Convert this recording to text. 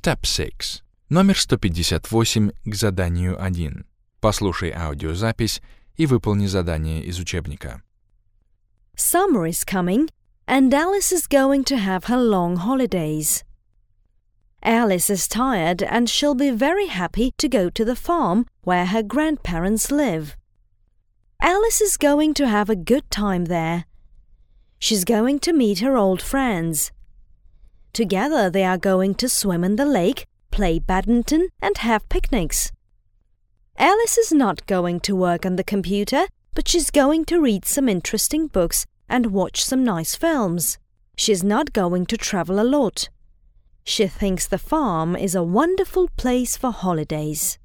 Step 6. Номер 158 к заданию 1. Послушай аудиозапись и выполни задание из учебника. Summer is coming, and Alice is going to have her long holidays. Alice is tired and she'll be very happy to go to the farm where her grandparents live. Alice is going to have a good time there. She's going to meet her old friends. Together they are going to swim in the lake, play badminton and have picnics. Alice is not going to work on the computer, but she's going to read some interesting books and watch some nice films. She's not going to travel a lot. She thinks the farm is a wonderful place for holidays.